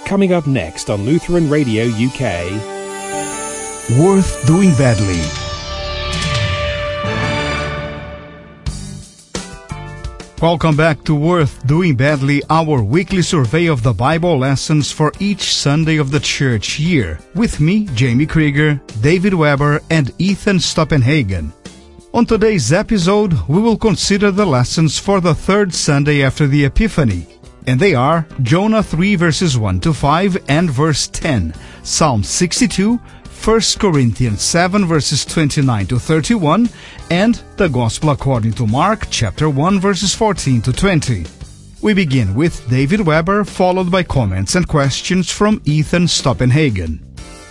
Coming up next on Lutheran Radio UK. Worth Doing Badly. Welcome back to Worth Doing Badly, our weekly survey of the Bible lessons for each Sunday of the church year, with me, Jamie Krieger, David Weber, and Ethan Stoppenhagen. On today's episode, we will consider the lessons for the third Sunday after the Epiphany, and they are Jonah 3 verses 1 to 5 and verse 10, Psalm 62, 1 Corinthians 7 verses 29 to 31, and the Gospel according to Mark chapter 1 verses 14 to 20. We begin with David Weber, followed by comments and questions from Ethan Stoppenhagen.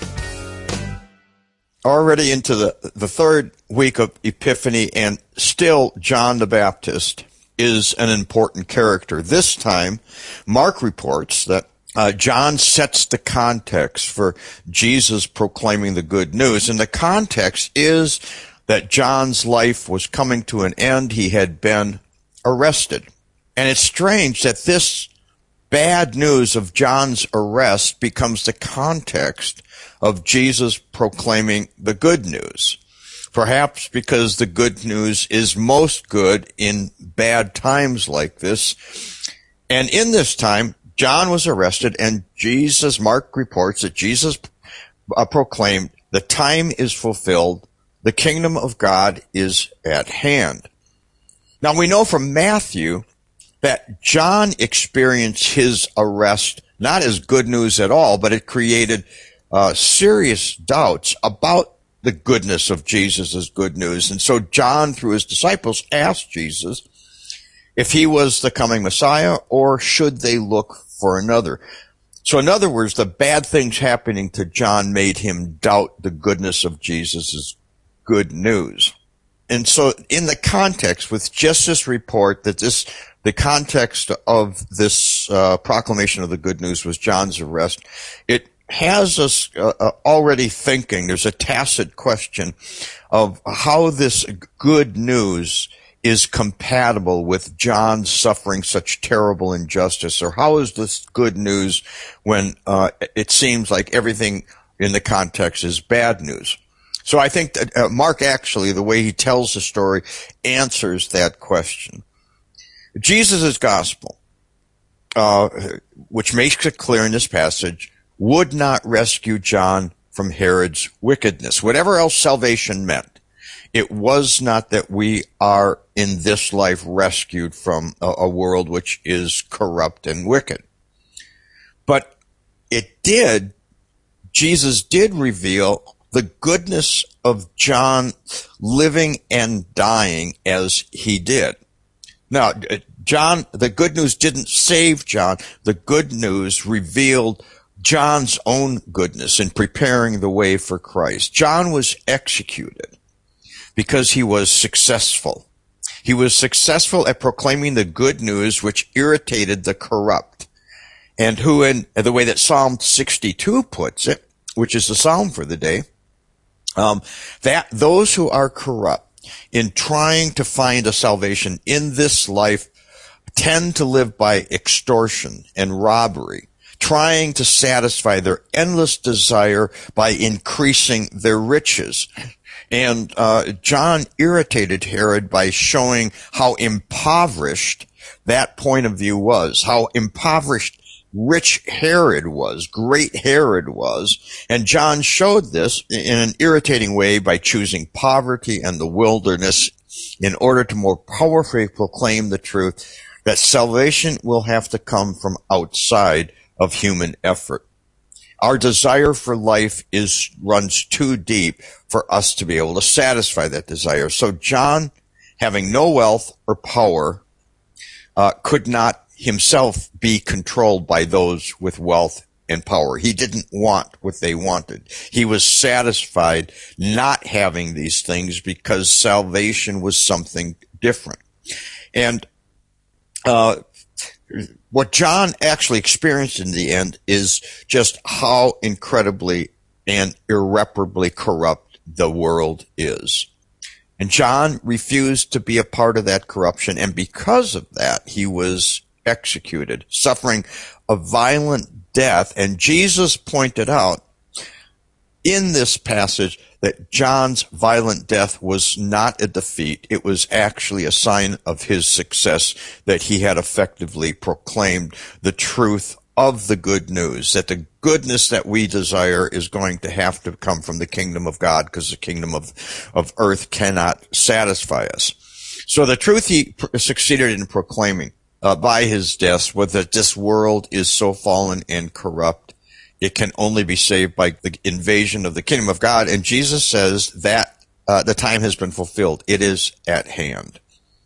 Already into the third week of Epiphany, and still John the Baptist is an important character. This time, Mark reports that John sets the context for Jesus proclaiming the good news, and the context is that John's life was coming to an end. He had been arrested. And it's strange that this bad news of John's arrest becomes the context of Jesus proclaiming the good news. Perhaps because the good news is most good in bad times like this. And in this time, John was arrested, and Mark reports that Jesus proclaimed, "The time is fulfilled, the kingdom of God is at hand." Now we know from Matthew that John experienced his arrest not as good news at all, but it created serious doubts about the goodness of Jesus' good news. And so John, through his disciples, asked Jesus if he was the coming Messiah, or should they look for another. So in other words, the bad things happening to John made him doubt the goodness of Jesus' good news. And so in the context, with just this report that the context of this proclamation of the good news was John's arrest, it has us already thinking. There's a tacit question of how this good news is compatible with John suffering such terrible injustice, or how is this good news when it seems like everything in the context is bad news? So I think that Mark actually, the way he tells the story, answers that question. Jesus' gospel, which makes it clear in this passage, would not rescue John from Herod's wickedness. Whatever else salvation meant, it was not that we are in this life rescued from a world which is corrupt and wicked. But Jesus did reveal the goodness of John living and dying as he did. Now, the good news didn't save John. The good news revealed John's own goodness in preparing the way for Christ. John was executed because he was successful. He was successful at proclaiming the good news which irritated the corrupt, and who, in the way that Psalm 62 puts it, which is the psalm for the day, that those who are corrupt in trying to find a salvation in this life tend to live by extortion and robbery, trying to satisfy their endless desire by increasing their riches. And John irritated Herod by showing how impoverished that point of view was, how impoverished rich Herod was, great Herod was. And John showed this in an irritating way by choosing poverty and the wilderness in order to more powerfully proclaim the truth that salvation will have to come from outside of human effort. Our desire for life runs too deep for us to be able to satisfy that desire. So John, having no wealth or power, could not himself be controlled by those with wealth and power. He didn't want what they wanted. He was satisfied not having these things because salvation was something different. And what John actually experienced in the end is just how incredibly and irreparably corrupt the world is. And John refused to be a part of that corruption, and because of that, he was executed, suffering a violent death. And Jesus pointed out in this passage that John's violent death was not a defeat. It was actually a sign of his success, that he had effectively proclaimed the truth of the good news, that the goodness that we desire is going to have to come from the kingdom of God, because the kingdom of earth cannot satisfy us. So the truth he succeeded in proclaiming by his death was that this world is so fallen and corrupt, it can only be saved by the invasion of the kingdom of God. And Jesus says that the time has been fulfilled. It is at hand.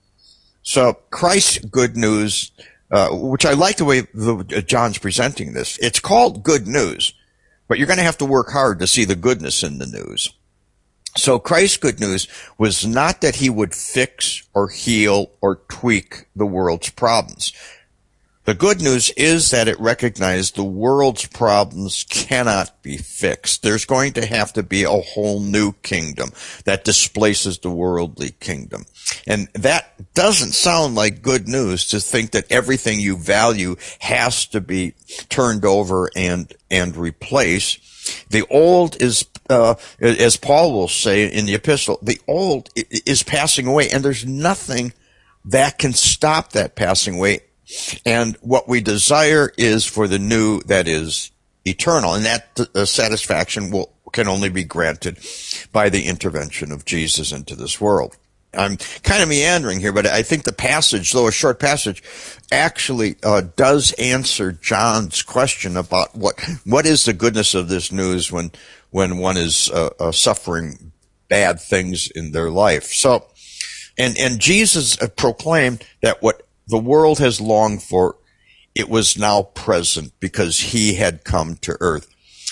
So Christ's good news, which I like the way John's presenting this. It's called good news, but you're going to have to work hard to see the goodness in the news. So Christ's good news was not that he would fix or heal or tweak the world's problems. The good news is that it recognized the world's problems cannot be fixed. There's going to have to be a whole new kingdom that displaces the worldly kingdom. And that doesn't sound like good news, to think that everything you value has to be turned over and replaced. The old is, as Paul will say in the epistle, the old is passing away, and there's nothing that can stop that passing away. And what we desire is for the new that is eternal, and that satisfaction can only be granted by the intervention of Jesus into this world. I'm kind of meandering here, but I think the passage, though a short passage, actually does answer John's question about what is the goodness of this news when one is suffering bad things in their life. So, and Jesus proclaimed that what the world has longed for, it was now present because he had come to earth.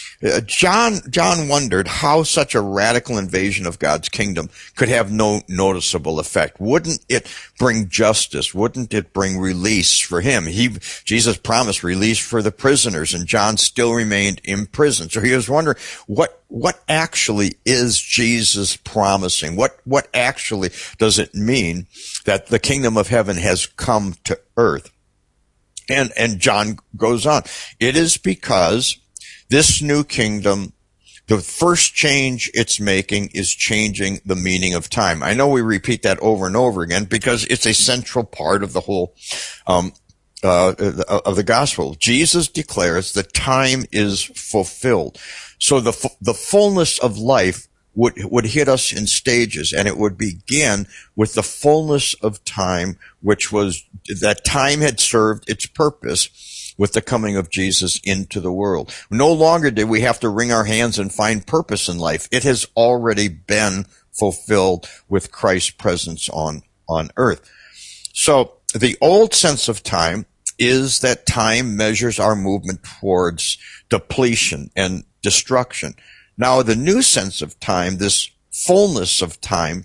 John wondered how such a radical invasion of God's kingdom could have no noticeable effect. Wouldn't it bring justice? Wouldn't it bring release for him? Jesus promised release for the prisoners, and John still remained in prison. So he was wondering, what actually is Jesus promising? What actually does it mean that the kingdom of heaven has come to earth? And John goes on. It is because this new kingdom, the first change it's making is changing the meaning of time. I know we repeat that over and over again because it's a central part of the whole of the gospel. Jesus declares that time is fulfilled. So the fullness of life would hit us in stages, and it would begin with the fullness of time, which was that time had served its purpose with the coming of Jesus into the world. No longer did we have to wring our hands and find purpose in life. It has already been fulfilled with Christ's presence on earth. So the old sense of time is that time measures our movement towards depletion and destruction. Now, the new sense of time, this fullness of time,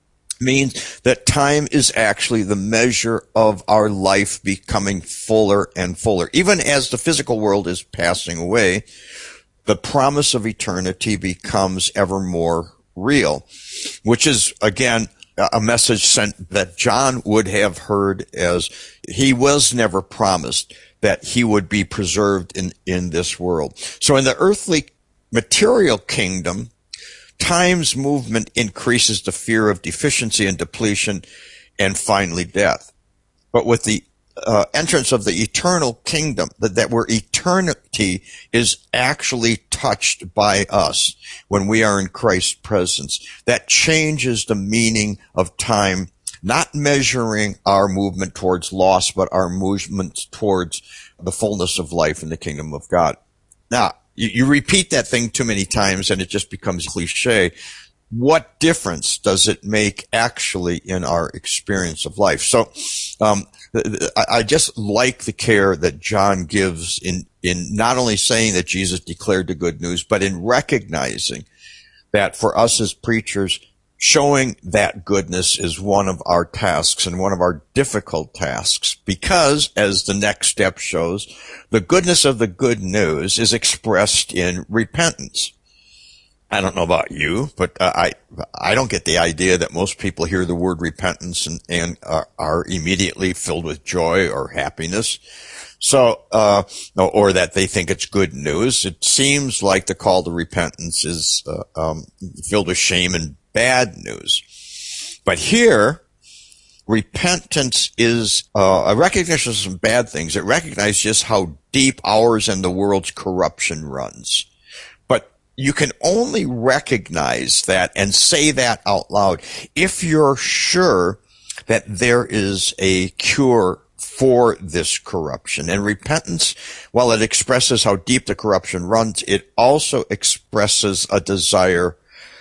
means that time is actually the measure of our life becoming fuller and fuller. Even as the physical world is passing away, the promise of eternity becomes ever more real, which is, again, a message sent that John would have heard, as he was never promised that he would be preserved in this world. So in the earthly material kingdom, time's movement increases the fear of deficiency and depletion and finally death. But with the entrance of the eternal kingdom, that where eternity is actually touched by us when we are in Christ's presence, that changes the meaning of time, not measuring our movement towards loss, but our movement towards the fullness of life in the kingdom of God. Now, you repeat that thing too many times and it just becomes cliche. What difference does it make actually in our experience of life? So, I just like the care that John gives in not only saying that Jesus declared the good news, but in recognizing that for us as preachers, showing that goodness is one of our tasks and one of our difficult tasks, because, as the next step shows, the goodness of the good news is expressed in repentance. I don't know about you, but I don't get the idea that most people hear the word repentance and are immediately filled with joy or happiness. So, or that they think it's good news. It seems like the call to repentance is filled with shame and bad news. But here, repentance is a recognition of some bad things. It recognizes just how deep ours and the world's corruption runs. But you can only recognize that and say that out loud if you're sure that there is a cure for this corruption. And repentance, while it expresses how deep the corruption runs, it also expresses a desire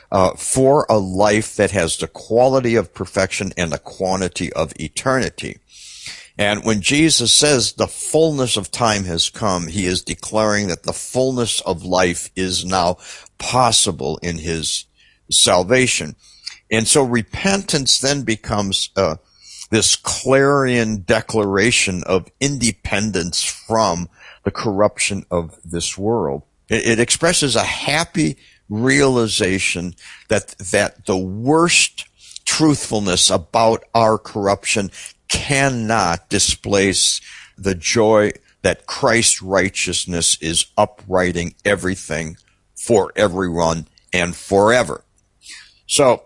for a life that has the quality of perfection and the quantity of eternity. And when Jesus says the fullness of time has come, he is declaring that the fullness of life is now possible in his salvation. And so repentance then becomes this clarion declaration of independence from the corruption of this world. It expresses a happy realization that the worst truthfulness about our corruption cannot displace the joy that Christ's righteousness is uprighting everything for everyone and forever. So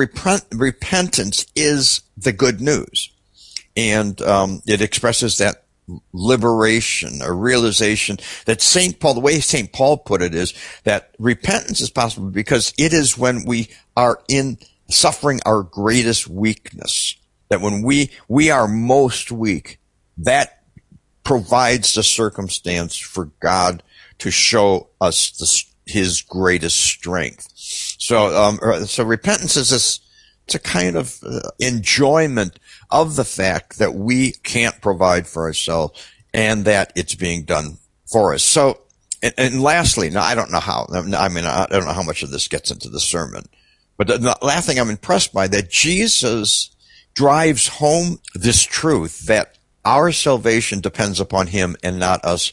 repentance is the good news. And it expresses that liberation, a realization that St. Paul, the way St. Paul put it is that repentance is possible because it is when we are in suffering our greatest weakness, that when we are most weak, that provides the circumstance for God to show us his greatest strength. So repentance is it's a kind of enjoyment of the fact that we can't provide for ourselves and that it's being done for us. So, and lastly, now I don't know how, I don't know how much of this gets into the sermon, but the last thing I'm impressed by, that Jesus drives home this truth that our salvation depends upon him and not us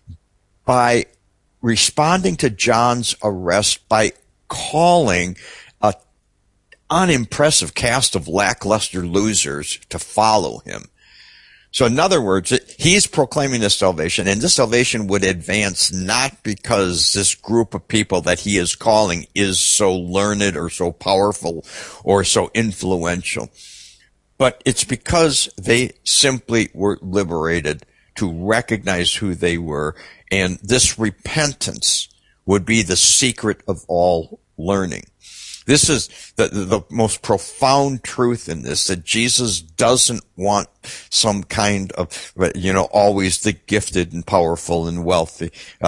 by responding to John's arrest by calling a unimpressive cast of lackluster losers to follow him. So in other words, he's proclaiming this salvation, and this salvation would advance not because this group of people that he is calling is so learned or so powerful or so influential, but it's because they simply were liberated to recognize who they were, and this repentance would be the secret of all learning. This is the most profound truth in this, that Jesus doesn't want some kind of, always the gifted and powerful and wealthy.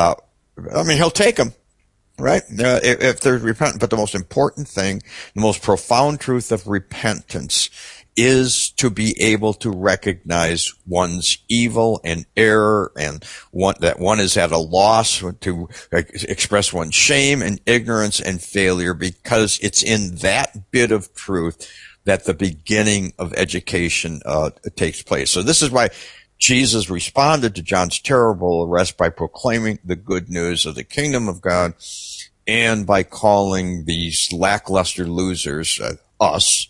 He'll take them, right? If they're repentant. But the most important thing, the most profound truth of repentance is to be able to recognize one's evil and error, and that one is at a loss to express one's shame and ignorance and failure, because it's in that bit of truth that the beginning of education takes place. So this is why Jesus responded to John's terrible arrest by proclaiming the good news of the kingdom of God and by calling these lackluster losers, us,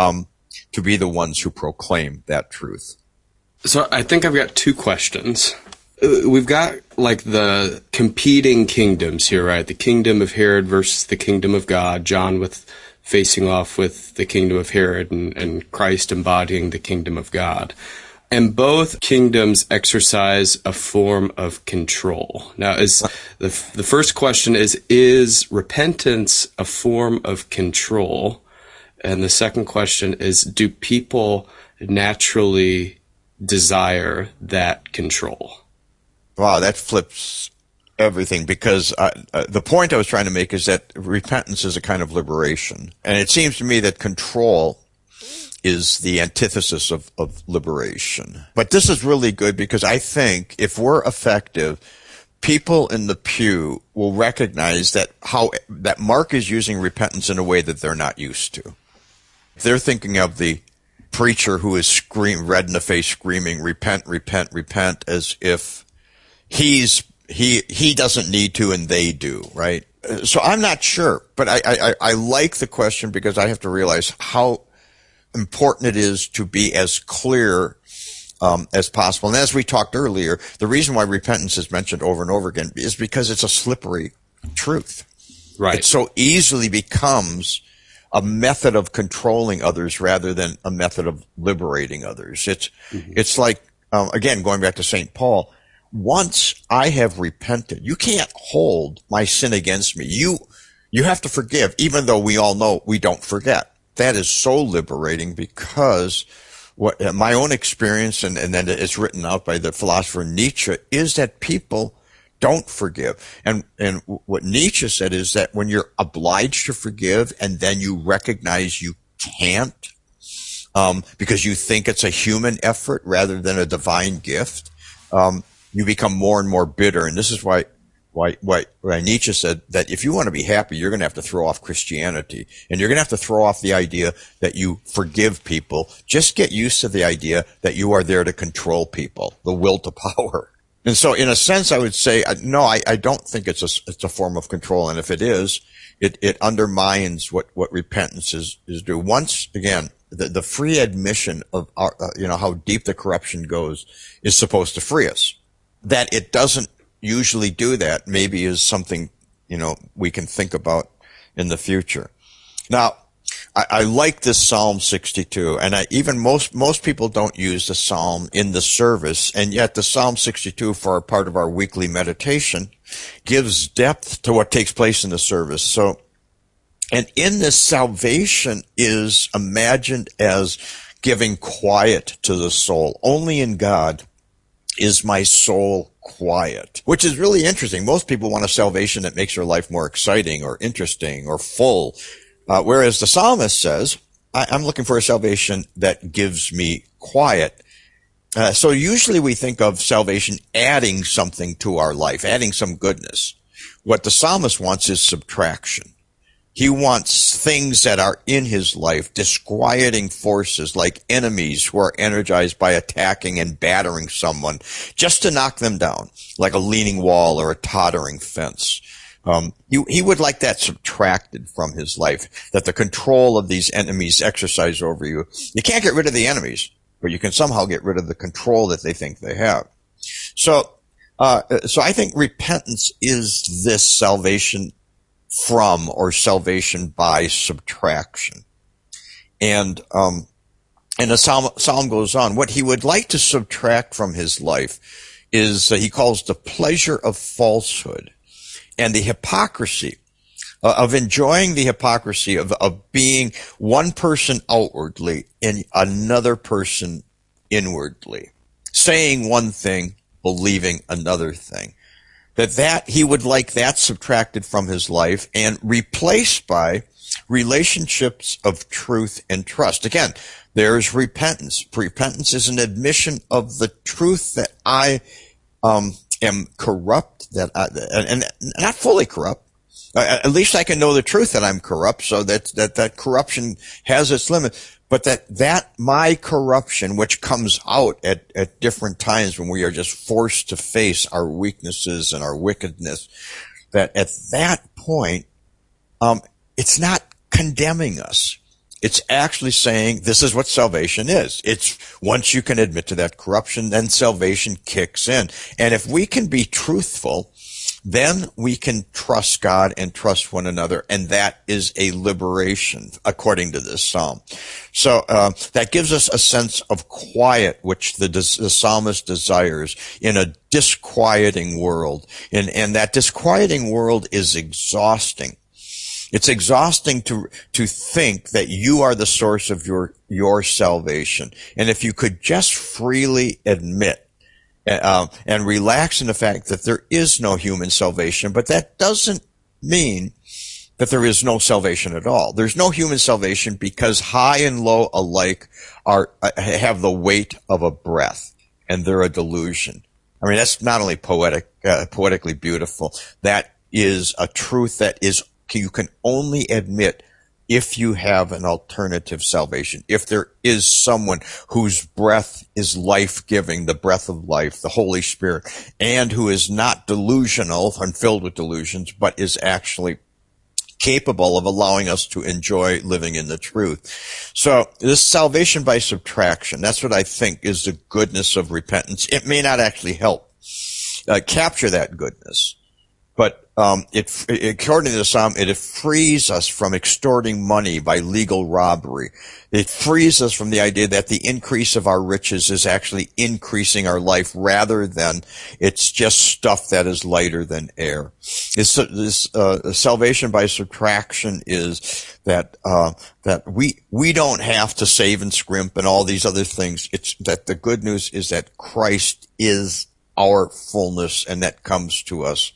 to be the ones who proclaim that truth. So I think I've got two questions. We've got like the competing kingdoms here, right? The kingdom of Herod versus the kingdom of God, John facing off with the kingdom of Herod, and Christ embodying the kingdom of God. And both kingdoms exercise a form of control. Now, the first question is repentance a form of control? And the second question is, do people naturally desire that control? Wow, that flips everything, because the point I was trying to make is that repentance is a kind of liberation. And it seems to me that control is the antithesis of liberation. But this is really good, because I think if we're effective, people in the pew will recognize that Mark is using repentance in a way that they're not used to. They're thinking of the preacher who is red in the face screaming, repent, repent, repent, as if he doesn't need to and they do, right? So I'm not sure, but I like the question, because I have to realize how important it is to be as clear as possible. And as we talked earlier, the reason why repentance is mentioned over and over again is because it's a slippery truth. Right. It so easily becomes a method of controlling others rather than a method of liberating others. It's like, again, going back to St. Paul, once I have repented, you can't hold my sin against me. You have to forgive, even though we all know we don't forget. That is so liberating, because what my own experience, and then it's written out by the philosopher Nietzsche, is that people don't forgive. And what Nietzsche said is that when you're obliged to forgive and then you recognize you can't, because you think it's a human effort rather than a divine gift, you become more and more bitter. And this is why Nietzsche said that if you want to be happy, you're going to have to throw off Christianity, and you're going to have to throw off the idea that you forgive people. Just get used to the idea that you are there to control people, the will to power. And so in a sense, I would say, no, I don't think it's a form of control. And if it is, it undermines what repentance is due. Once again, the free admission of our, how deep the corruption goes is supposed to free us. That it doesn't usually do that maybe is something, we can think about in the future. Now, I like this Psalm 62, and even most people don't use the Psalm in the service, and yet the Psalm 62 for a part of our weekly meditation gives depth to what takes place in the service. So, and in this, salvation is imagined as giving quiet to the soul. Only in God is my soul quiet, which is really interesting. Most people want a salvation that makes their life more exciting or interesting or full, whereas the psalmist says, I'm looking for a salvation that gives me quiet. So usually we think of salvation adding something to our life, adding some goodness. What the psalmist wants is subtraction. He wants things that are in his life, disquieting forces like enemies who are energized by attacking and battering someone, just to knock them down, like a leaning wall or a tottering fence. He would like that subtracted from his life, that the control of these enemies exercise over you. You can't get rid of the enemies, but you can somehow get rid of the control that they think they have. So I think repentance is this salvation from, or salvation by subtraction. And the psalm goes on. What he would like to subtract from his life is, he calls the pleasure of falsehood and the hypocrisy of enjoying the hypocrisy of being one person outwardly and another person inwardly, saying one thing, believing another thing. That he would like that subtracted from his life and replaced by relationships of truth and trust. Again, there's repentance. Repentance is an admission of the truth that I am corrupt, and not fully corrupt. At least I can know the truth that I'm corrupt, so that corruption has its limit. But that my corruption, which comes out at different times when we are just forced to face our weaknesses and our wickedness, that at that point, it's not condemning us. It's actually saying this is what salvation is. It's once you can admit to that corruption, then salvation kicks in. And if we can be truthful, then we can trust God and trust one another, and that is a liberation, according to this psalm. So that gives us a sense of quiet, which the psalmist desires in a disquieting world, and that disquieting world is exhausting. It's exhausting to think that you are the source of your salvation, and if you could just freely admit and relax in the fact that there is no human salvation, but that doesn't mean that there is no salvation at all. There's no human salvation because high and low alike have the weight of a breath, and they're a delusion. I mean, that's not only poetically beautiful. That is a truth that you can only admit if you have an alternative salvation, if there is someone whose breath is life-giving, the breath of life, the Holy Spirit, and who is not delusional and filled with delusions, but is actually capable of allowing us to enjoy living in the truth. So this salvation by subtraction, that's what I think is the goodness of repentance. It may not actually help capture that goodness, but according to the Psalm, it frees us from extorting money by legal robbery. It frees us from the idea that the increase of our riches is actually increasing our life rather than it's just stuff that is lighter than air. This salvation by subtraction is that we don't have to save and scrimp and all these other things. It's that the good news is that Christ is our fullness, and that comes to us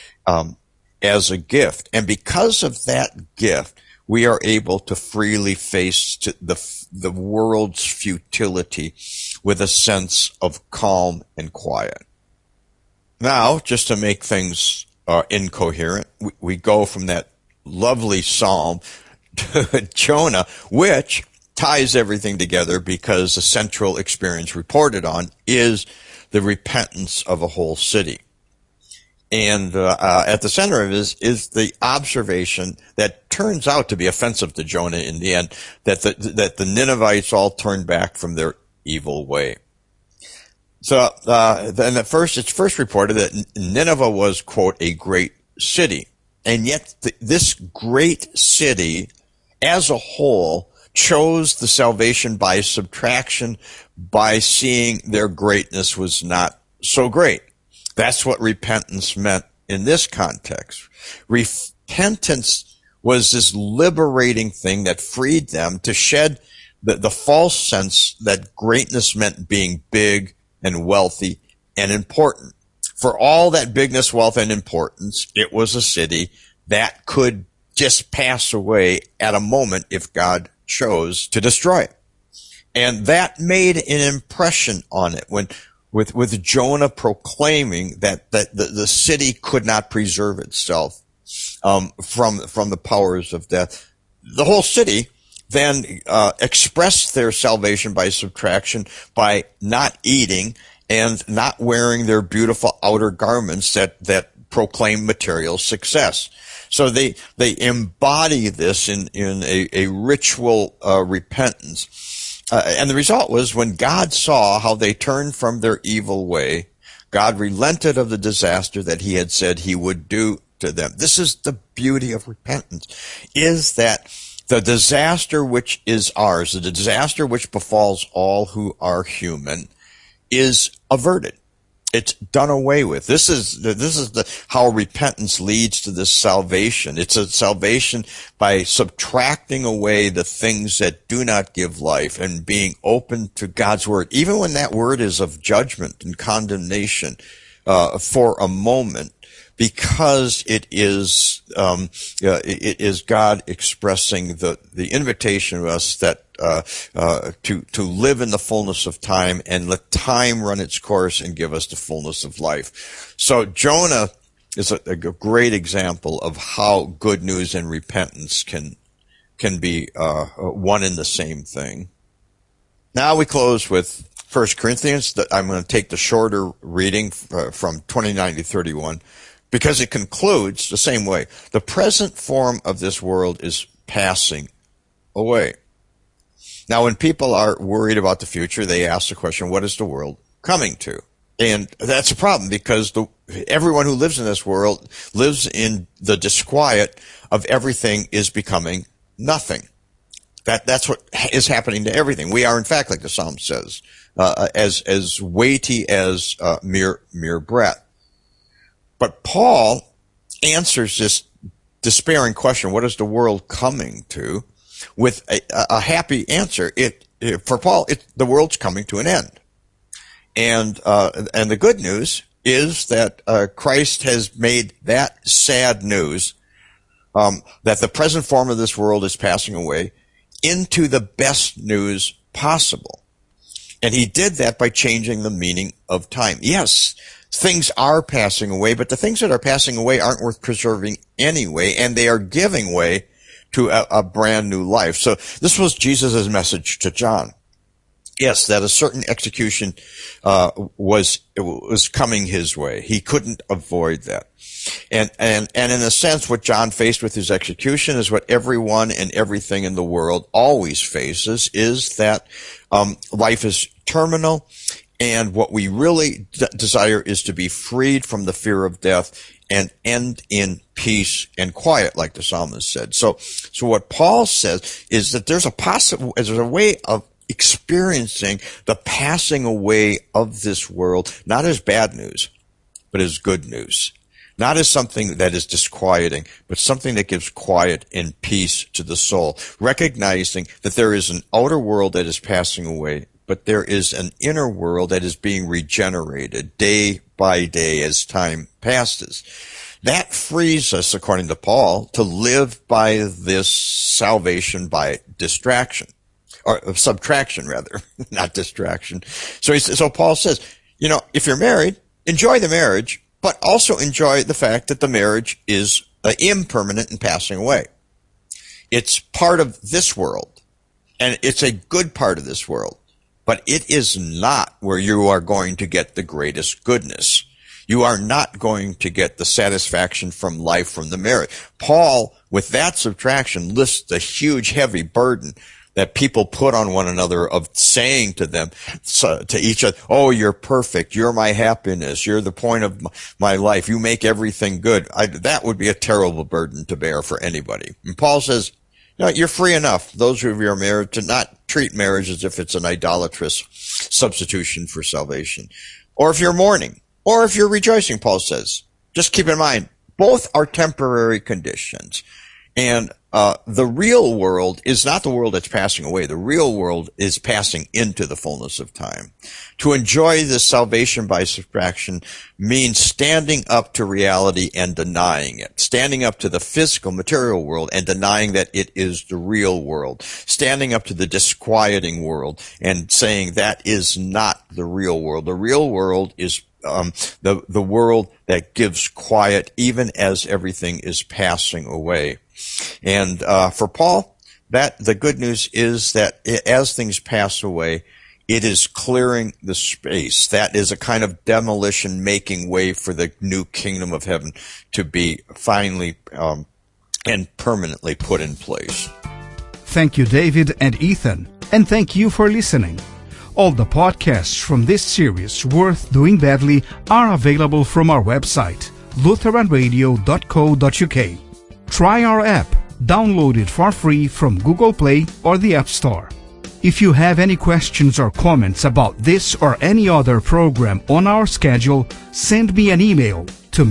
as a gift. And because of that gift, we are able to freely face the world's futility with a sense of calm and quiet. Now, just to make things incoherent, we go from that lovely psalm to Jonah, which ties everything together because the central experience reported on is the repentance of a whole city. And at the center of it is the observation that turns out to be offensive to Jonah in the end, that the Ninevites all turned back from their evil way. So then it's first reported that Nineveh was, quote, a great city. And yet this great city as a whole chose the salvation by subtraction by seeing their greatness was not so great. That's what repentance meant in this context. Repentance was this liberating thing that freed them to shed the false sense that greatness meant being big and wealthy and important. For all that bigness, wealth, and importance, it was a city that could just pass away at a moment if God chose to destroy it. And that made an impression on it with Jonah proclaiming that the city could not preserve itself from the powers of death. The whole city then expressed their salvation by subtraction by not eating and not wearing their beautiful outer garments that proclaim material success. So they embody this in a ritual repentance. And the result was when God saw how they turned from their evil way, God relented of the disaster that he had said he would do to them. This is the beauty of repentance, is that the disaster which is ours, the disaster which befalls all who are human, is averted. It's done away with. This is how repentance leads to this salvation. It's a salvation by subtracting away the things that do not give life and being open to God's word, even when that word is of judgment and condemnation, for a moment, because it is God expressing the invitation to us that to live in the fullness of time and let time run its course and give us the fullness of life. So Jonah is a great example of how good news and repentance can be one and the same thing. Now we close with 1 Corinthians. I'm going to take the shorter reading from 29 to 31 because it concludes the same way. The present form of this world is passing away. Now, when people are worried about the future, they ask the question, what is the world coming to? And that's a problem because everyone who lives in this world lives in the disquiet of everything is becoming nothing. That's what is happening to everything. We are, in fact, like the Psalm says, as weighty as mere breath. But Paul answers this despairing question, what is the world coming to, with a happy answer. For Paul, the world's coming to an end. And the good news is that Christ has made that sad news, that the present form of this world is passing away, into the best news possible. And he did that by changing the meaning of time. Yes, things are passing away, but the things that are passing away aren't worth preserving anyway, and they are giving way to a brand new life. So this was Jesus' message to John. Yes, that a certain execution was coming his way. He couldn't avoid that. And in a sense, what John faced with his execution is what everyone and everything in the world always faces, is that life is terminal, and what we really desire is to be freed from the fear of death and end in peace and quiet, like the psalmist said. So what Paul says is that there's a way of experiencing the passing away of this world, not as bad news, but as good news. Not as something that is disquieting, but something that gives quiet and peace to the soul, recognizing that there is an outer world that is passing away, but there is an inner world that is being regenerated day by day as time passes. That frees us, according to Paul, to live by this salvation by distraction, or subtraction rather, not distraction. So Paul says, if you're married, enjoy the marriage, but also enjoy the fact that the marriage is impermanent and passing away. It's part of this world, and it's a good part of this world, but it is not where you are going to get the greatest goodness. You are not going to get the satisfaction from life from the marriage. Paul, with that subtraction, lists the huge, heavy burden that people put on one another of saying to them, to each other, oh, you're perfect, you're my happiness, you're the point of my life, you make everything good. That would be a terrible burden to bear for anybody. And Paul says, you're free enough, those of you who are married, to not treat marriage as if it's an idolatrous substitution for salvation. Or if you're mourning, or if you're rejoicing, Paul says, just keep in mind, both are temporary conditions. And the real world is not the world that's passing away. The real world is passing into the fullness of time. To enjoy this salvation by subtraction means standing up to reality and denying it. Standing up to the physical, material world and denying that it is the real world. Standing up to the disquieting world and saying that is not the real world. The real world is the world that gives quiet even as everything is passing away. And for Paul, the good news is that as things pass away, it is clearing the space. That is a kind of demolition, making way for the new kingdom of heaven to be finally and permanently put in place. Thank you, David and Ethan, and thank you for listening. All the podcasts from this series, Worth Doing Badly, are available from our website, lutheranradio.co.uk. Try our app. Download it for free from Google Play or the App Store. If you have any questions or comments about this or any other program on our schedule, send me an email to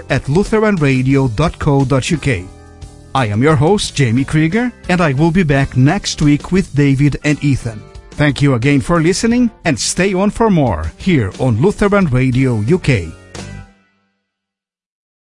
manager@lutheranradio.co.uk. I am your host, Jamie Krieger, and I will be back next week with David and Ethan. Thank you again for listening, and stay on for more here on Lutheran Radio UK.